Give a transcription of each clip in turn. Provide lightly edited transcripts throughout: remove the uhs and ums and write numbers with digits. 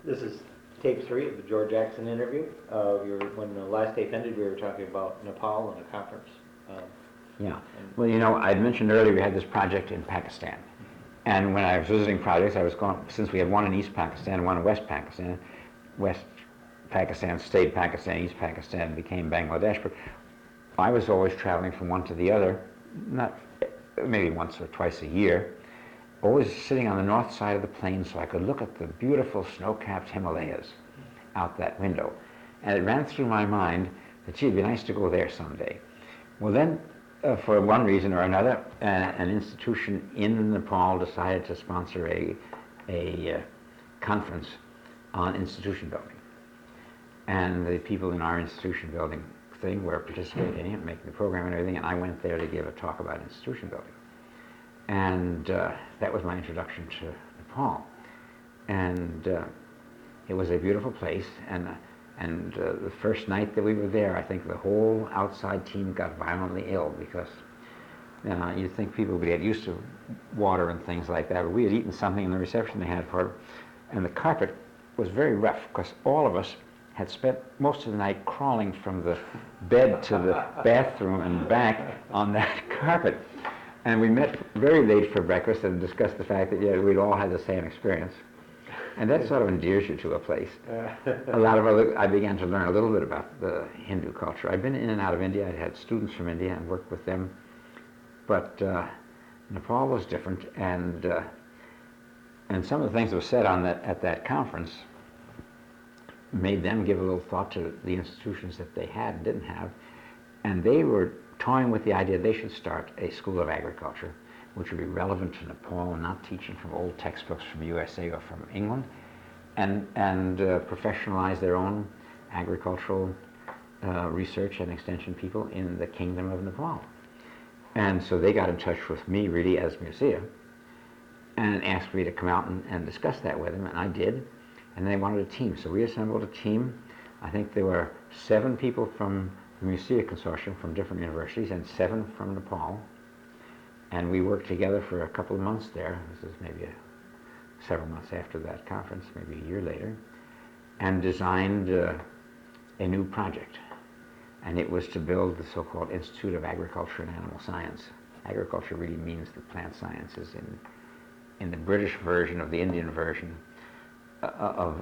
This is tape 3 of the George Jackson interview. When the last tape ended, we were talking about Nepal and a conference. Yeah. Well, you know, I'd mentioned earlier we had this project in Pakistan. And when I was visiting projects, I was going, since we had one in East Pakistan, one in West Pakistan, West Pakistan stayed Pakistan, East Pakistan became Bangladesh, but I was always traveling from one to the other, not maybe once or twice a year, always sitting on the north side of the plain so I could look at the beautiful snow-capped Himalayas out that window. And it ran through my mind that, gee, it'd be nice to go there someday. Well then, for one reason or another, an institution in Nepal decided to sponsor a conference on institution building. And the people in our institution building thing were participating in it, making the program and everything, and I went there to give a talk about institution building. And that was my introduction to Nepal. And it was a beautiful place, and the first night that we were there, I think the whole outside team got violently ill because you'd think people would get used to water and things like that, but we had eaten something in the reception they had for it, and the carpet was very rough because all of us had spent most of the night crawling from the bed to the bathroom and back on that carpet. And we met very late for breakfast and discussed the fact that we'd all had the same experience. And that sort of endears you to a place. I began to learn a little bit about the Hindu culture. I'd been in and out of India. I'd had students from India and worked with them. But Nepal was different, and some of the things that were said at that conference made them give a little thought to the institutions that they had and didn't have. And they were toying with the idea they should start a school of agriculture, which would be relevant to Nepal, not teaching from old textbooks from USA or from England, and professionalize their own agricultural research and extension people in the Kingdom of Nepal. And so they got in touch with me really as Musea and asked me to come out and discuss that with them, and I did. And they wanted a team, so we assembled a team. I think there were 7 people from the Musea Consortium from different universities and 7 from Nepal. And we worked together for a couple of months there. This is maybe several months after that conference, maybe a year later, and designed a new project. And it was to build the so-called Institute of Agriculture and Animal Science. Agriculture really means the plant sciences. In the British version of the Indian version of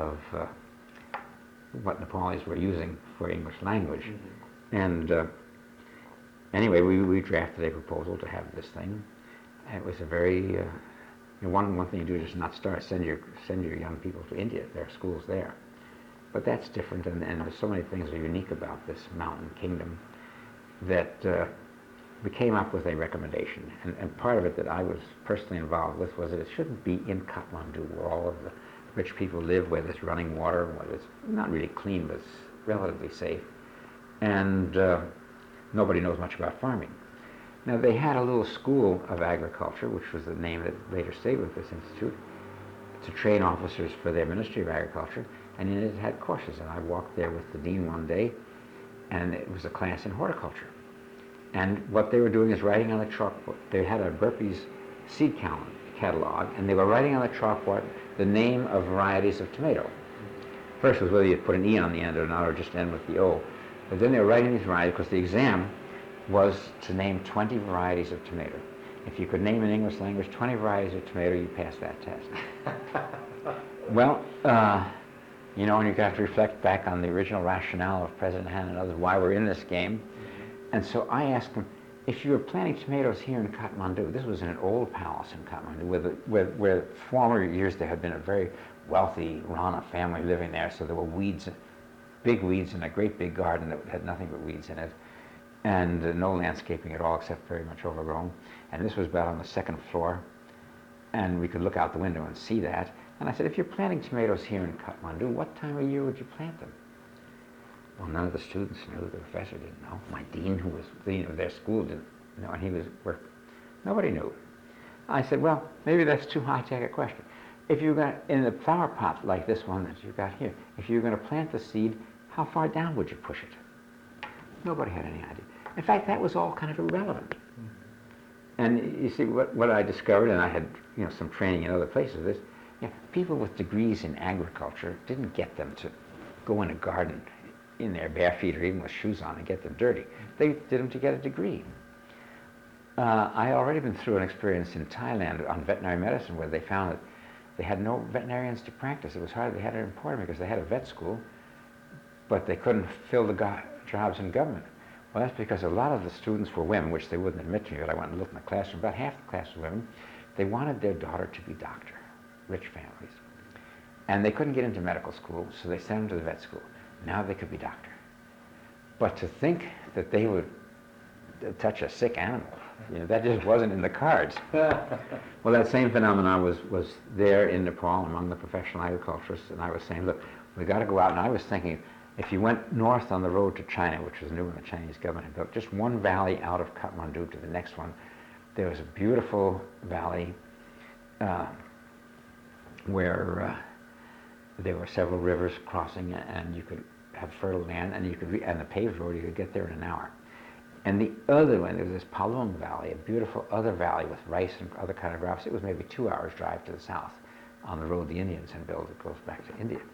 what Nepalis were using for English language. Mm-hmm. And anyway, we drafted a proposal to have this thing. And it was a very, one thing you do is not send your young people to India. There are schools there. But that's different, and there's so many things that are unique about this mountain kingdom that we came up with a recommendation. And part of it that I was personally involved with was that it shouldn't be in Kathmandu, where all of the rich people live, where there's running water, where it's not really clean, but it's relatively safe. And nobody knows much about farming. Now, they had a little school of agriculture, which was the name that later stayed with this institute, to train officers for their Ministry of Agriculture, and in it had courses. And I walked there with the dean one day, and it was a class in horticulture. And what they were doing is writing on a chalkboard. They had a Burpees seed catalog, and they were writing on the chalkboard the name of varieties of tomato. First was whether you put an E on the end or not, or just end with the O. But then they were writing these varieties because the exam was to name 20 varieties of tomato. If you could name in English language 20 varieties of tomato, you passed that test. Well, and you have to reflect back on the original rationale of President Han and others, why we're in this game. And so I asked them, if you were planting tomatoes here in Kathmandu, this was in an old palace in Kathmandu, where former years there had been a very wealthy Rana family living there, so there were weeds, big weeds in a great big garden that had nothing but weeds in it, and no landscaping at all except very much overgrown. And this was about on the 2nd floor, and we could look out the window and see that. And I said, if you're planting tomatoes here in Kathmandu, what time of year would you plant them? Well, none of the students knew. The professor didn't know. My dean, who was the dean of their school, didn't know, and nobody knew. I said, well, maybe that's too high-tech a question. If you're going to, in the flower pot like this one that you've got here, if you're going to plant the seed, how far down would you push it? Nobody had any idea. In fact, that was all kind of irrelevant. And you see, what I discovered, and I had some training in other places, Yeah, people with degrees in agriculture didn't get them to go in a garden in their bare feet or even with shoes on and get them dirty. They did them to get a degree. I already been through an experience in Thailand on veterinary medicine where they found that they had no veterinarians to practice. It was hard. They had to import them because they had a vet school, but they couldn't fill the jobs in government. Well, that's because a lot of the students were women, which they wouldn't admit to me, but I went and looked in the classroom. About half the class was women. They wanted their daughter to be doctor, rich families. And they couldn't get into medical school, so they sent them to the vet school. Now they could be doctor. But to think that they would touch a sick animal, that just wasn't in the cards. Well, that same phenomenon was there in Nepal among the professional agriculturists, and I was saying, look, we got to go out. And I was thinking, if you went north on the road to China, which was new when the Chinese government had built, just one valley out of Kathmandu to the next one, there was a beautiful valley where there were several rivers crossing, and you could have fertile land, and and the paved road, you could get there in an hour. And the other one, there was this Palung Valley, a beautiful other valley with rice and other kind of crops. It was maybe 2 hours drive to the south on the road the Indians had built that goes back to India.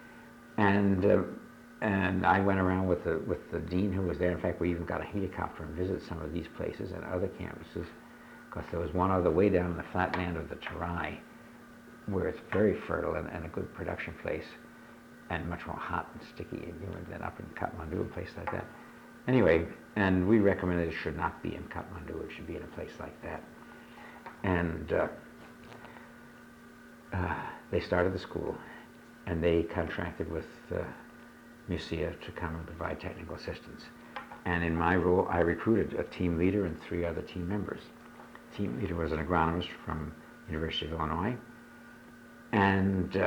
And I went around with the dean who was there. In fact, we even got a helicopter and visited some of these places and other campuses, because there was one other way down in the flat land of the Terai, where it's very fertile and a good production place, and much more hot and sticky and humid than up in Kathmandu, a place like that. Anyway, and we recommended it should not be in Kathmandu, it should be in a place like that. And they started the school, and they contracted with MUSEA to come and provide technical assistance. And in my role, I recruited a team leader and 3 other team members. The team leader was an agronomist from University of Illinois, and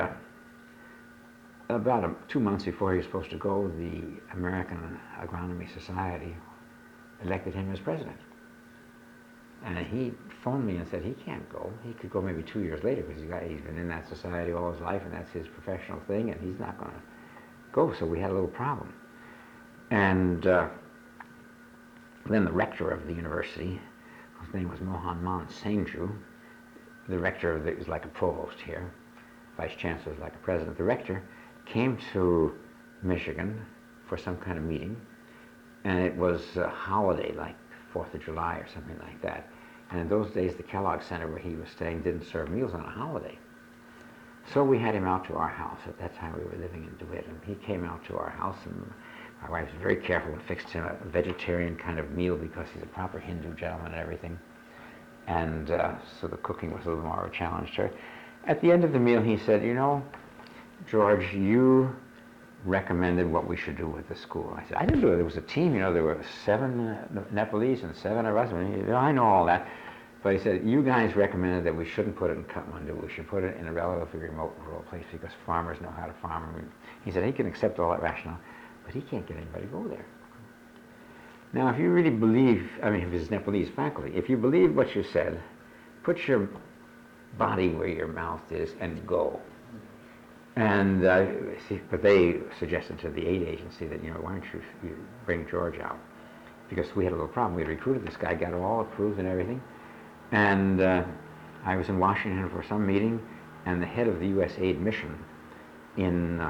about 2 months before he was supposed to go, the American Agronomy Society elected him as president. And he phoned me and said he can't go. He could go maybe 2 years later because he's been in that society all his life and that's his professional thing, and he's not going to go. So we had a little problem. And then the rector of the university, whose name was Mohan Man Sengju, the rector is like a provost here, vice chancellor is like a president. The rector came to Michigan for some kind of meeting, and it was a holiday like 4th of July or something like that. And in those days, the Kellogg Center where he was staying didn't serve meals on a holiday. So we had him out to our house. At that time, we were living in DeWitt, and he came out to our house, and my wife was very careful and fixed him a vegetarian kind of meal because he's a proper Hindu gentleman and everything. And so the cooking was a little more of a challenge to her. At the end of the meal, he said, George, you recommended what we should do with the school. I said, I didn't do it. There was a team, there were 7 Nepalese and 7 of us. I know all that. But he said, you guys recommended that we shouldn't put it in Kathmandu. We should put it in a relatively remote rural place because farmers know how to farm. He said he can accept all that rationale, but he can't get anybody to go there. Now, if you really believe, if it's Nepalese faculty, if you believe what you said, put your body where your mouth is and go. And but they suggested to the aid agency that, why don't you bring George out? Because we had a little problem. We recruited this guy, got it all approved and everything. And I was in Washington for some meeting, and the head of the U.S. aid mission in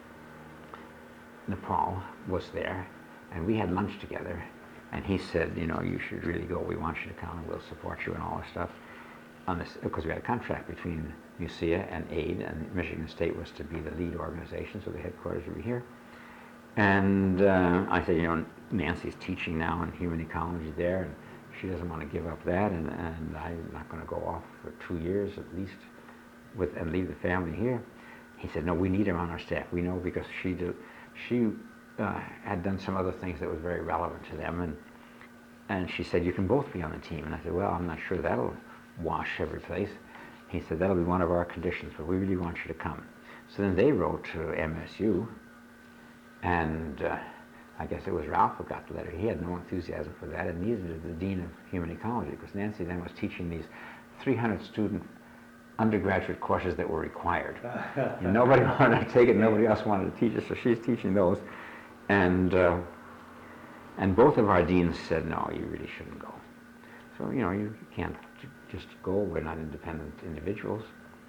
Nepal was there, and we had lunch together. And he said, you should really go. We want you to come, and we'll support you and all this stuff. On this, because we had a contract between MUSEA and AID, and Michigan State was to be the lead organization, so the headquarters would be here. And I said, Nancy's teaching now in human ecology there, and she doesn't want to give up that, and I'm not going to go off for 2 years at least and leave the family here. He said, no, we need her on our staff. We know because she had done some other things that was very relevant to them, and she said, you can both be on the team. And I said, well, I'm not sure that'll wash every place. He said, that'll be one of our conditions, but we really want you to come. So then they wrote to MSU, and I guess it was Ralph who got the letter. He had no enthusiasm for that, and neither did the Dean of Human Ecology, because Nancy then was teaching these 300-student undergraduate courses that were required. And nobody wanted to take it, nobody else wanted to teach it, so she's teaching those. And both of our deans said, no, you really shouldn't go. So, you can't just go. We're not independent individuals.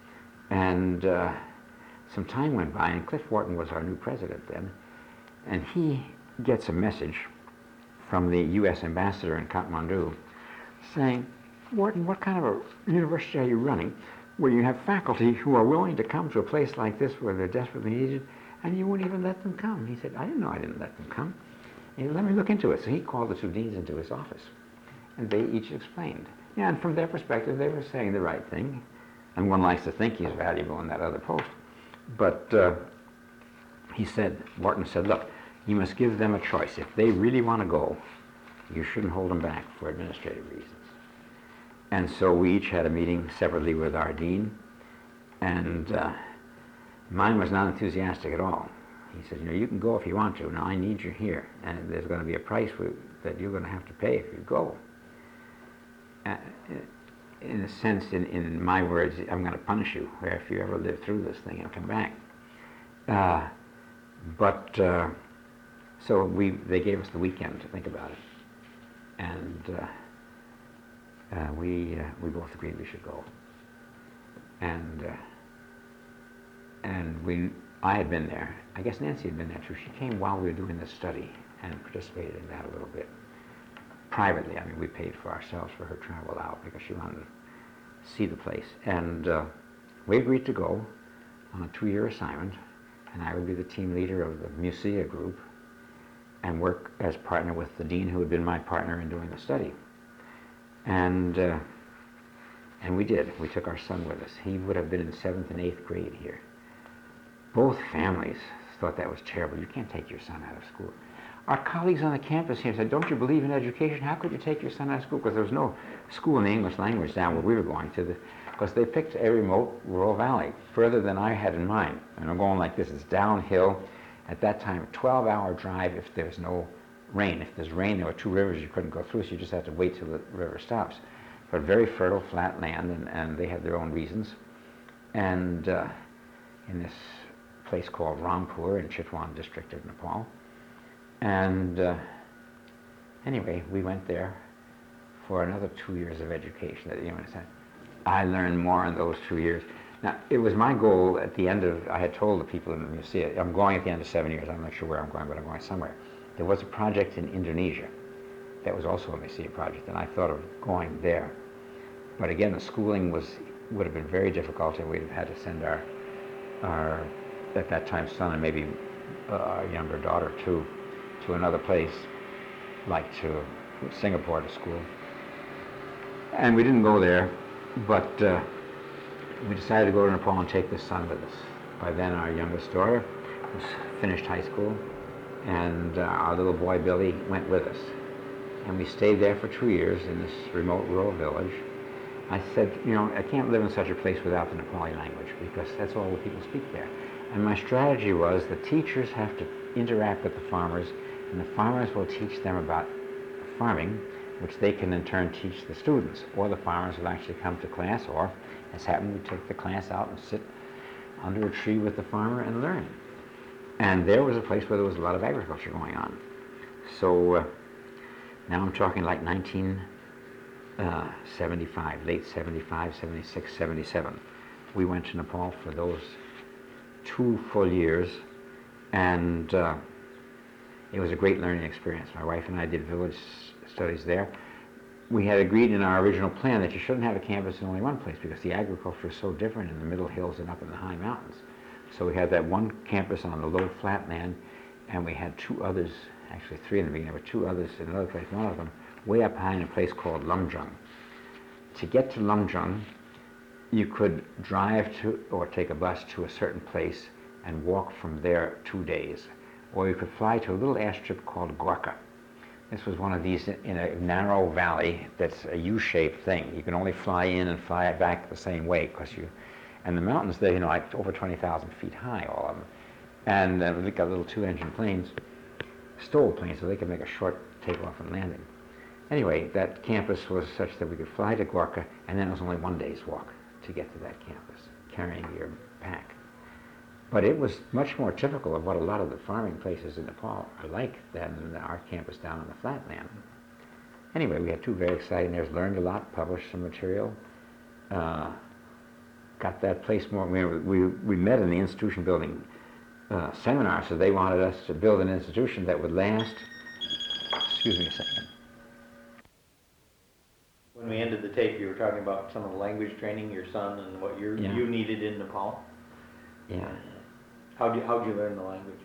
And some time went by, and Cliff Wharton was our new president then, and he gets a message from the U.S. ambassador in Kathmandu saying, Wharton, what kind of a university are you running where you have faculty who are willing to come to a place like this where they're desperately needed, and you won't even let them come? He said, I didn't know I didn't let them come. He said, let me look into it. So he called the two deans into his office, and they each explained. Yeah, and from their perspective, they were saying the right thing, and one likes to think he's valuable in that other post. But Wharton said, look, you must give them a choice. If they really want to go, you shouldn't hold them back for administrative reasons. And so we each had a meeting separately with our dean, and mine was not enthusiastic at all. He said, you can go if you want to. Now, I need you here, and there's going to be a price that you're going to have to pay if you go. In a sense, in my words, I'm going to punish you if you ever live through this thing and come back. So they gave us the weekend to think about it, and we both agreed we should go. I had been there. I guess Nancy had been there too. She came while we were doing this study and participated in that a little bit privately. I mean, we paid for ourselves for her travel out because she wanted to see the place. And we agreed to go on a 2-year assignment, and I would be the team leader of the MUSEA group and work as partner with the dean who had been my partner in doing the study. And we did. We took our son with us. He would have been in 7th and 8th grade here. Both families thought that was terrible. You can't take your son out of school. Our colleagues on the campus here said, don't you believe in education? How could you take your son out of school? Because there was no school in the English language down where we were going to. Because they picked a remote rural valley, further than I had in mind. And I'm going like this. It's downhill. At that time, a 12-hour drive if there's no rain. If there's rain, there were 2 rivers you couldn't go through, so you just had to wait till the river stops. But very fertile, flat land, and they had their own reasons. And in this place called Rampur in Chitwan district of Nepal. And anyway, we went there for another 2 years of education. I learned more in those 2 years. Now, it was my goal at the end of, I had told the people in the museum, I'm going at the end of 7 years. I'm not sure where I'm going, but I'm going somewhere. There was a project in Indonesia that was also a museum project, and I thought of going there. But again, the schooling would have been very difficult, and we'd have had to send our at that time, son and maybe our younger daughter too, to another place, like to Singapore to school. And we didn't go there, but we decided to go to Nepal and take the son with us. By then, our youngest daughter was finished high school, and our little boy, Billy, went with us. And we stayed there for 2 years in this remote rural village. I said, I can't live in such a place without the Nepali language, because that's all the people speak there. And my strategy was the teachers have to interact with the farmers, and the farmers will teach them about farming, which they can in turn teach the students. Or the farmers will actually come to class, or, as happened, we take the class out and sit under a tree with the farmer and learn. And there was a place where there was a lot of agriculture going on. So now I'm talking like 1975, late 75, 76, 77. We went to Nepal for those 2 full years, and it was a great learning experience. My wife and I did village studies there. We had agreed in our original plan that you shouldn't have a campus in only one place because the agriculture is so different in the middle hills and up in the high mountains. So we had that one campus on the low flat land, and we had 2 others, actually 3 in the beginning, but 2 others in another place, one of them way up high in a place called Lumjung. To get to Lumjung, you could drive to or take a bus to a certain place and walk from there 2 days. Or you could fly to a little airstrip called Gwarka. This was one of these in a narrow valley that's a U-shaped thing. You can only fly in and fly back the same way and the mountains there, like over 20,000 feet high, all of them. And we got little 2-engine planes, STOL planes, so they could make a short takeoff and landing. Anyway, that campus was such that we could fly to Gwarka, and then it was only 1 day's walk to get to that campus, carrying your pack. But it was much more typical of what a lot of the farming places in Nepal are like than our campus down on the flatland. Anyway, we had 2 very exciting years, learned a lot, published some material, got that place more. We met in the institution building seminar, so they wanted us to build an institution that would last. Excuse me a second. When we ended the tape, you were talking about some of the language training, your son, and what you needed in Nepal. Yeah. How'd you learn the language?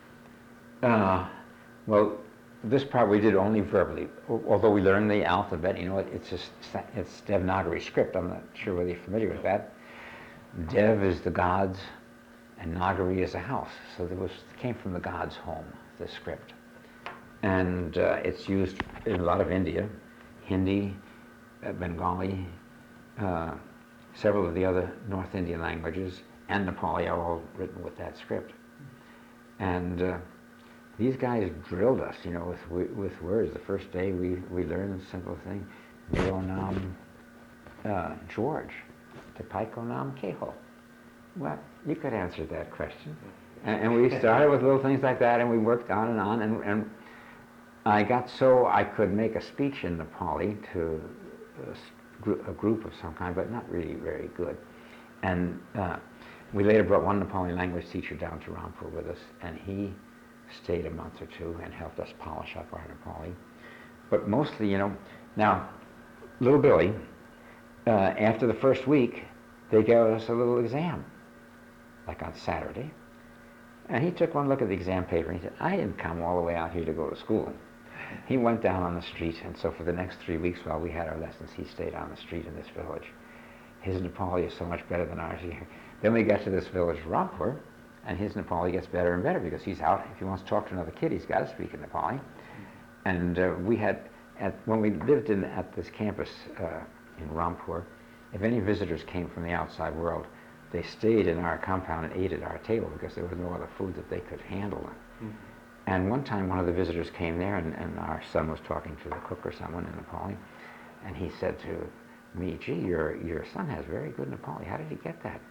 Well, this part we did only verbally, although we learned the alphabet. You know, it's Devanagari script. I'm not sure whether you're familiar with that. Dev is the gods, and Nagari is a house. So it came from the gods' home, the script. And it's used in a lot of India, Hindi, Bengali, several of the other North Indian languages, and Nepali are all written with that script. And these guys drilled us, you know, with words. The first day we learned a simple thing, Mero Nam George, Tepaiko Nam Keho. Well, you could answer that question. And we started with little things like that, and we worked on, and I got so I could make a speech in Nepali to a group of some kind, but not really very good. And we later brought one Nepali language teacher down to Rampur with us, and he stayed a month or two and helped us polish up our Nepali. But mostly, you know, now, little Billy, after the first week, they gave us a little exam, like on Saturday. And he took one look at the exam paper and he said, I didn't come all the way out here to go to school. He went down on the street, and so for the next 3 weeks while we had our lessons, he stayed on the street in this village. His Nepali is so much better than ours here. Then we get to this village, Rampur, and his Nepali gets better and better because he's out. If he wants to talk to another kid, he's got to speak in Nepali. And we had, when we lived at this campus in Rampur, if any visitors came from the outside world, they stayed in our compound and ate at our table because there was no other food that they could handle. Mm-hmm. And one time one of the visitors came there, and our son was talking to the cook or someone in Nepali, and he said to me, gee, your son has very good Nepali. How did he get that?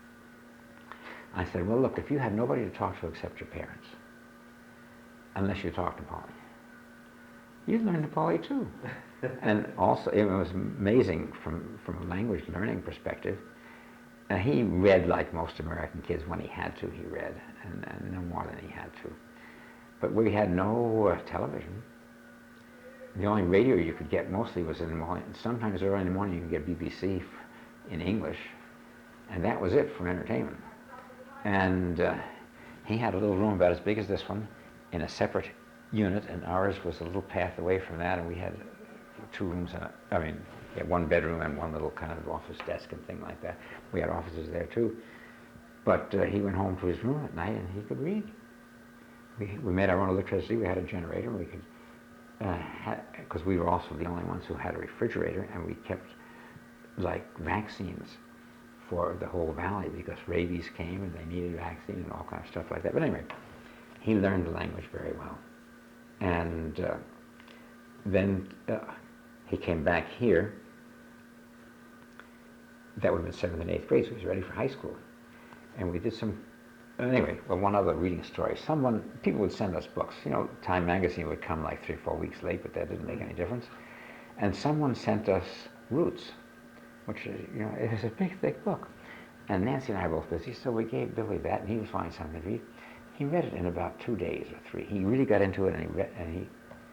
I said, well, look, if you had nobody to talk to except your parents, unless you talk Nepali, you'd learn Nepali too. And also, it was amazing from a language learning perspective. And he read like most American kids. When he had to, he read, and no more than he had to. But we had no television. The only radio you could get mostly was in the morning. Sometimes early in the morning you could get BBC in English, and that was it for entertainment. And he had a little room about as big as this one in a separate unit, and ours was a little path away from that, and we had 2 rooms, we had 1 bedroom and 1 little kind of office desk and thing like that. We had offices there too. But he went home to his room at night and he could read. We made our own electricity. We had a generator. We could, because we were also the only ones who had a refrigerator, and we kept like vaccines for the whole valley because rabies came and they needed vaccine and all kinds of stuff like that. But anyway, he learned the language very well. And then he came back here. That would have been 7th and 8th grade, so he was ready for high school. And we did some, anyway, well, one other reading story. People would send us books. You know, Time magazine would come like 3 or 4 weeks late, but that didn't make any difference. And someone sent us Roots, which is, you know, it was a big, thick book. And Nancy and I were both busy, so we gave Billy that, and he was finding something to read. He read it in about 2 days or 3. He really got into it, and he read,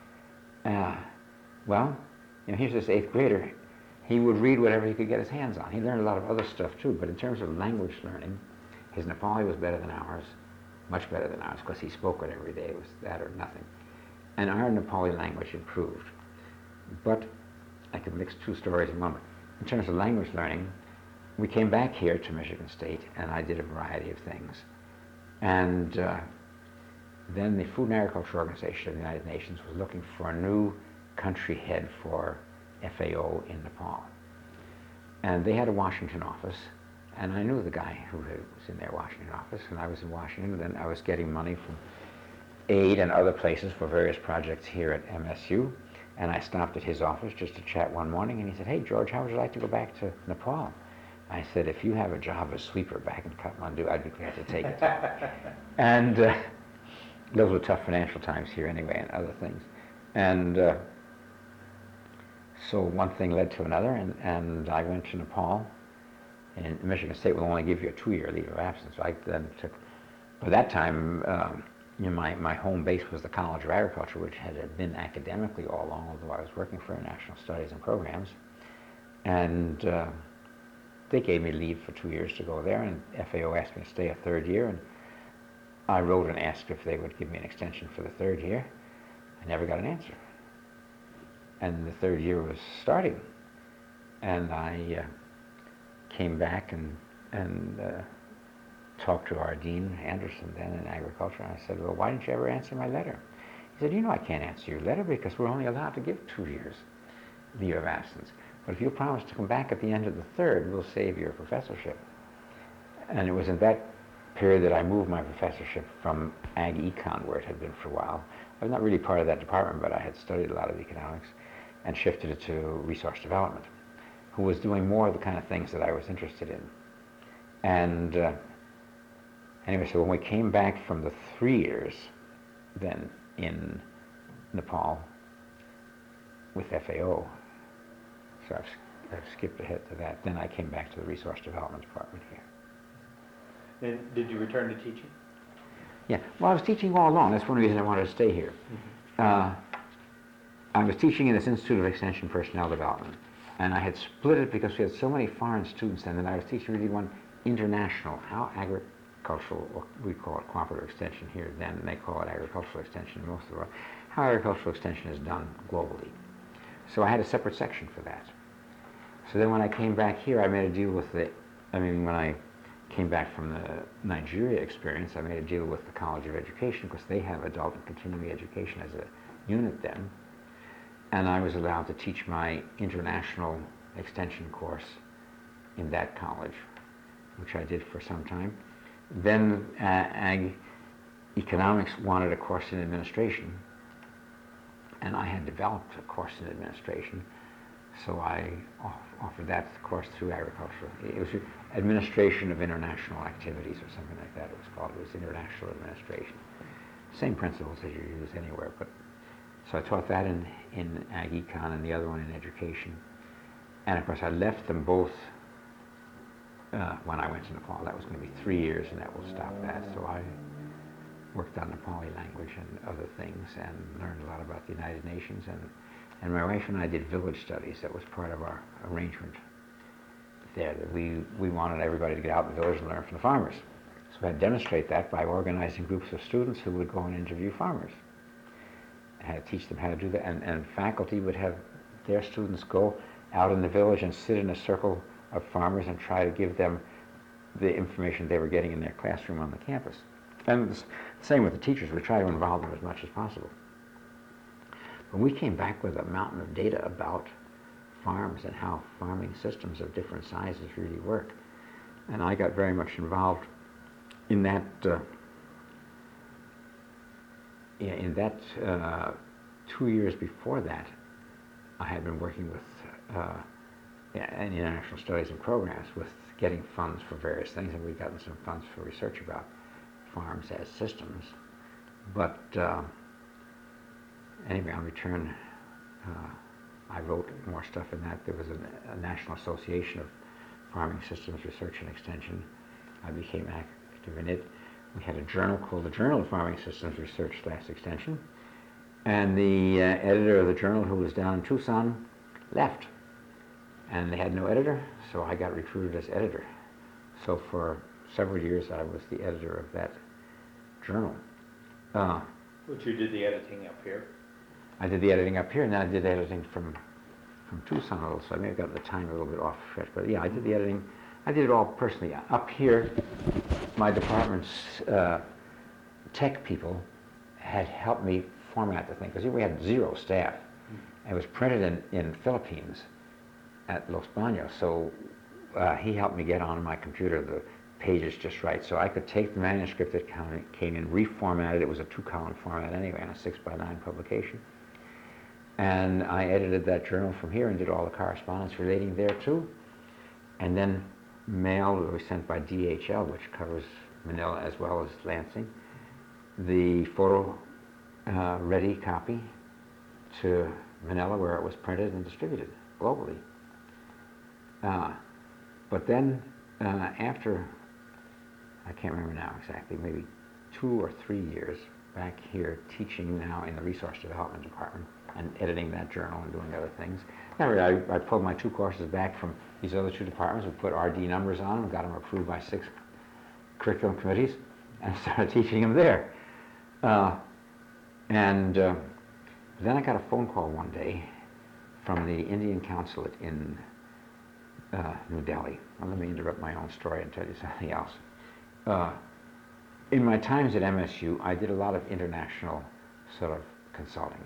well, you know, here's this 8th grader. He would read whatever he could get his hands on. He learned a lot of other stuff too, but in terms of language learning, his Nepali was better than ours, much better than ours, because he spoke it every day. It was that or nothing. And our Nepali language improved. But I could mix 2 stories in one. In terms of language learning, we came back here to Michigan State, and I did a variety of things. And then the Food and Agriculture Organization of the United Nations was looking for a new country head for FAO in Nepal. And they had a Washington office, and I knew the guy who was in their Washington office, and I was in Washington, and then I was getting money from aid and other places for various projects here at MSU, and I stopped at his office just to chat one morning, and he said, hey, George, how would you like to go back to Nepal? I said, if you have a job as sweeper back in Kathmandu, I'd be glad to take it. And those were tough financial times here anyway, and other things. And so one thing led to another, and I went to Nepal And Michigan State will only give you a 2-year leave of absence. So I then took, by that time, my home base was the College of Agriculture, which had been academically all along, although I was working for International Studies and Programs. And they gave me leave for 2 years to go there, and FAO asked me to stay a 3rd year, and I wrote and asked if they would give me an extension for the 3rd year. I never got an answer. And the 3rd year was starting, and I came back and talked to our dean, Anderson, then in agriculture, and I said, well, why didn't you ever answer my letter? He said, I can't answer your letter because we're only allowed to give 2 years leave of absence. But if you promise to come back at the end of the 3rd, we'll save your professorship. And it was in that period that I moved my professorship from Ag Econ, where it had been for a while. I was not really part of that department, but I had studied a lot of economics, and shifted it to resource development, who was doing more of the kind of things that I was interested in. And anyway, so when we came back from the 3 years then in Nepal with FAO, so I've skipped ahead to that, then I came back to the resource development department here. And did you return to teaching? Yeah, well, I was teaching all along. That's one reason I wanted to stay here. I was teaching in this Institute of Extension Personnel Development, and I had split it because we had so many foreign students then that I was teaching really one international, how agricultural, or we call it cooperative extension here then, and they call it agricultural extension in most of the world, how agricultural extension is done globally. So I had a separate section for that. So then when I came back here, I made a deal with when I came back from the Nigeria experience, I made a deal with the College of Education because they have adult and continuing education as a unit then. And I was allowed to teach my international extension course in that college, which I did for some time. Then Ag Economics wanted a course in administration, and I had developed a course in administration, so I offered that course through agriculture. It was Administration of International Activities or something like that it was called. It was International Administration. Same principles as you use anywhere, but so I taught that in Ag Econ and the other one in education. And of course I left them both when I went to Nepal. That was going to be 3 years and that will stop that. So I worked on Nepali language and other things and learned a lot about the United Nations. And my wife and I did village studies. That was part of our arrangement there, that we wanted everybody to get out in the village and learn from the farmers. So we had to demonstrate that by organizing groups of students who would go and interview farmers. I had to teach them how to do that, and faculty would have their students go out in the village and sit in a circle of farmers and try to give them the information they were getting in their classroom on the campus. And the same with the teachers. We try to involve them as much as possible. But we came back with a mountain of data about farms and how farming systems of different sizes really work. And I got very much involved in that 2 years before that. I had been working with in international studies and programs with getting funds for various things, and we've gotten some funds for research about farms as systems. But anyway, on return, I wrote more stuff in that. There was a National Association of Farming Systems Research and Extension. I became active in it. We had a journal called the Journal of Farming Systems Research / Extension. And the editor of the journal, who was down in Tucson, left. And they had no editor, so I got recruited as editor. So for several years, I was the editor of that journal. But you did the editing up here? I did the editing up here, and then I did editing from Tucson a little, so I may have gotten the time a little bit off track. But yeah, I did the editing. I did it all personally. Up here, my department's tech people had helped me format the thing, because we had 0 staff. It was printed in Philippines at Los Baños, so he helped me get on my computer the pages just right, so I could take the manuscript that came in, reformat it. It was a 2-column format anyway, on a 6x9 publication. And I edited that journal from here and did all the correspondence relating thereto. And then mail was sent by DHL, which covers Manila as well as Lansing, the photo ready copy to Manila, where it was printed and distributed globally. But then after, I can't remember now exactly, maybe 2 or 3 years back here teaching now in the Resource Development Department and editing that journal and doing other things. I pulled my 2 courses back from these other 2 departments. We put RD numbers on them, got them approved by 6 curriculum committees, and started teaching them there. Then I got a phone call one day from the Indian consulate in New Delhi. Well, let me interrupt my own story and tell you something else. In my times at MSU, I did a lot of international sort of consulting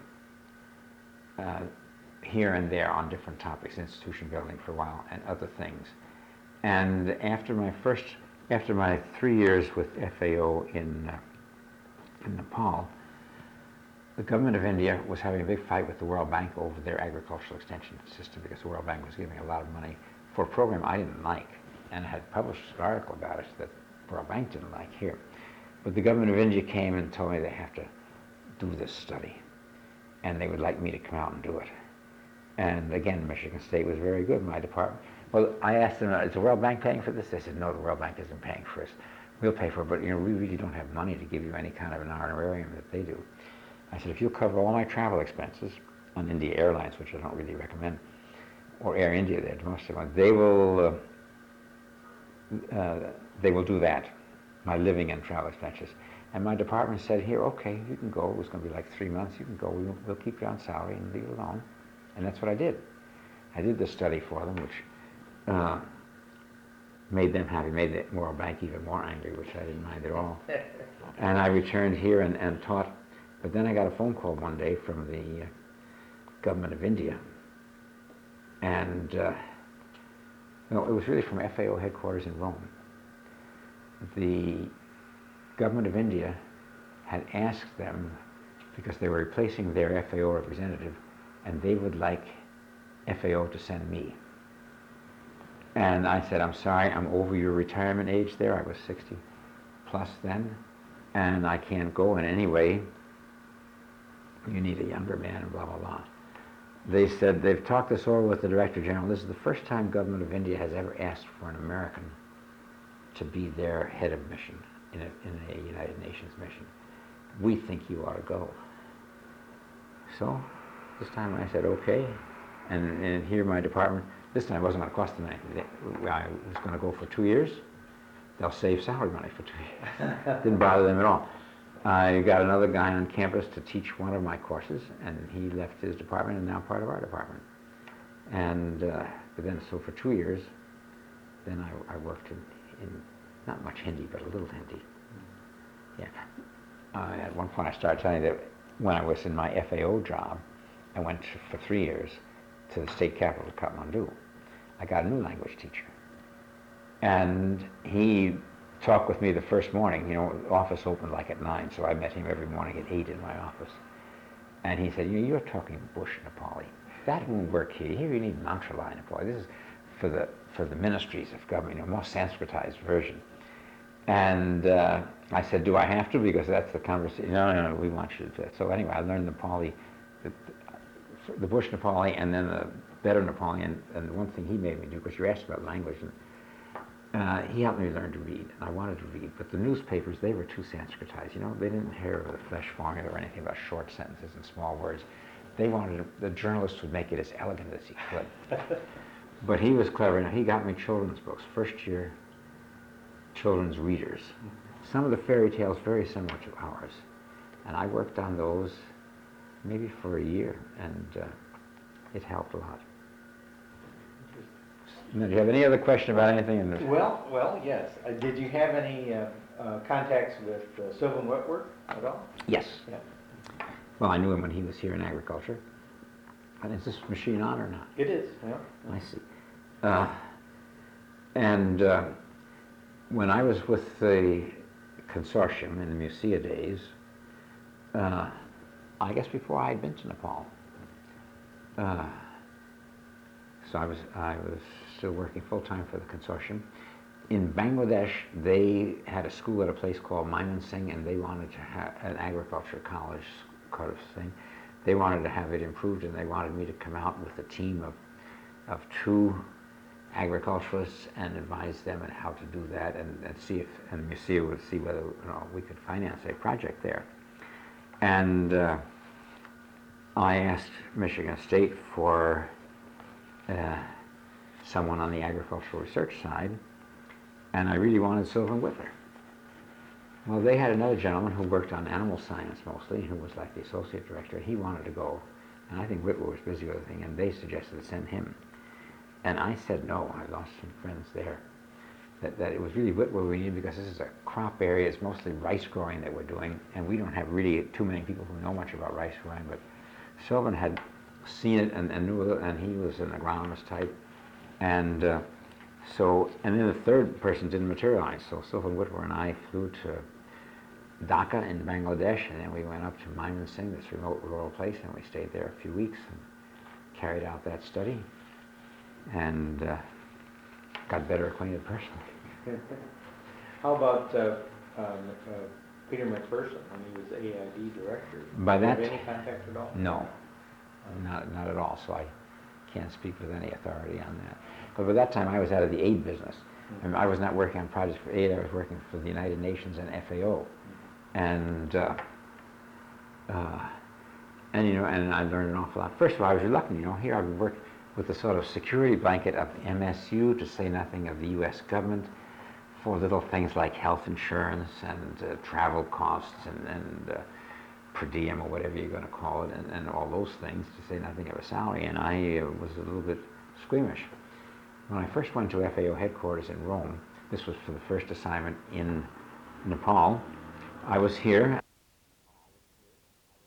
here and there on different topics, institution building for a while and other things. And after my 3 years with FAO in Nepal, the government of India was having a big fight with the World Bank over their agricultural extension system because the World Bank was giving a lot of money for a program I didn't like and had published an article about it that the World Bank didn't like here. But the government of India came and told me they have to do this study and they would like me to come out and do it. And again, Michigan State was very good, my department. Well, I asked them, is the World Bank paying for this? They said, no, the World Bank isn't paying for this. We'll pay for it, but we really don't have money to give you any kind of an honorarium that they do. I said, if you'll cover all my travel expenses on India Airlines, which I don't really recommend, or Air India, they're domestic ones, they will do that, my living and travel expenses. And my department said, here, okay, you can go. It was going to be like 3 months. You can go. We'll keep you on salary and leave it alone. And that's what I did. I did the study for them, which made them happy, made the World Bank even more angry, which I didn't mind at all. And I returned here and taught. But then I got a phone call one day from the government of India. And it was really from FAO headquarters in Rome. The government of India had asked them, because they were replacing their FAO representative, and they would like FAO to send me. And I said, I'm sorry, I'm over your retirement age there. I was 60 plus then, and I can't go in any way. You need a younger man, and blah, blah, blah. They said, they've talked this over with the Director General. This is the first time government of India has ever asked for an American to be their head of mission in a United Nations mission. We think you ought to go. So this time I said, okay. And here my department, this time it wasn't going to cost them anything. I was going to go for 2 years. They'll save salary money for 2 years. Didn't bother them at all. I got another guy on campus to teach one of my courses, and he left his department and now part of our department. And but then, so for 2 years, then I worked in not much Hindi, but a little Hindi. Yeah. At one point I started telling you that when I was in my FAO job, I went for 3 years to the state capital of Kathmandu. I got a new language teacher. And he talked with me the first morning. You know, the office opened like at 9, so I met him every morning at 8 in my office. And he said, you're talking Bush Nepali. That won't work here. Here you need Mantralaya Nepali. This is for the ministries of government, more Sanskritized version. And I said, do I have to? Because that's the conversation. No, we want you to. So anyway, I learned Nepali, the Bush Nepali, and then the better Nepali. And one thing he made me do, because you asked about language, and he helped me learn to read, and I wanted to read. But the newspapers, they were too Sanskritized. They didn't care of the flesh formula or anything about short sentences and small words. They wanted, the journalist would make it as elegant as he could. But he was clever enough. He got me children's books, first year children's readers. Some of the fairy tales very similar to ours. And I worked on those maybe for a year, and it helped a lot. Now, do you have any other question about anything? Well, yes. Did you have any contacts with Sylvan Whitworth at all? Yes. Yeah. Well, I knew him when he was here in agriculture. And is this machine on or not? It is, yeah. I see. When I was with the consortium in the MUSEA days, I guess before I had been to Nepal, so I was still working full-time for the consortium. In Bangladesh, they had a school at a place called Mymensingh, and they wanted to have an agriculture college kind of thing. They wanted to have it improved, and they wanted me to come out with a team of 2 agriculturalists and advise them on how to do that, and see if, and Musia would see whether we could finance a project there. And I asked Michigan State for someone on the agricultural research side, and I really wanted Sylvan Whitler. Well, they had another gentleman who worked on animal science mostly, who was like the associate director. He wanted to go, and I think Whitler was busy with the thing, and they suggested to send him. And I said no. I lost some friends there. That it was really Whitler we needed, because this is a crop area. It's mostly rice growing that we're doing, and we don't have really too many people who know much about rice growing. But Sylvan had seen it and knew it, and he was an agronomist type. And and then the third person didn't materialize. So Sylvan Whitler and I flew to Dhaka in Bangladesh, and then we went up to Maiman Singh, this remote rural place, and we stayed there a few weeks and carried out that study, and got better acquainted personally. How about Peter McPherson when he was AID director? By Did you that, have any contact at all? no, not at all. So I can't speak with any authority on that. But by that time, I was out of the aid business. And I was not working on projects for aid. I was working for the United Nations and FAO, and I learned an awful lot. First of all, I was reluctant. Here I've worked with the sort of security blanket of MSU, to say nothing of the U.S. government, for little things like health insurance and travel costs and per diem, or whatever you're going to call it, and all those things, to say nothing of a salary. And I was a little bit squeamish. When I first went to FAO headquarters in Rome, this was for the first assignment in Nepal, I was here,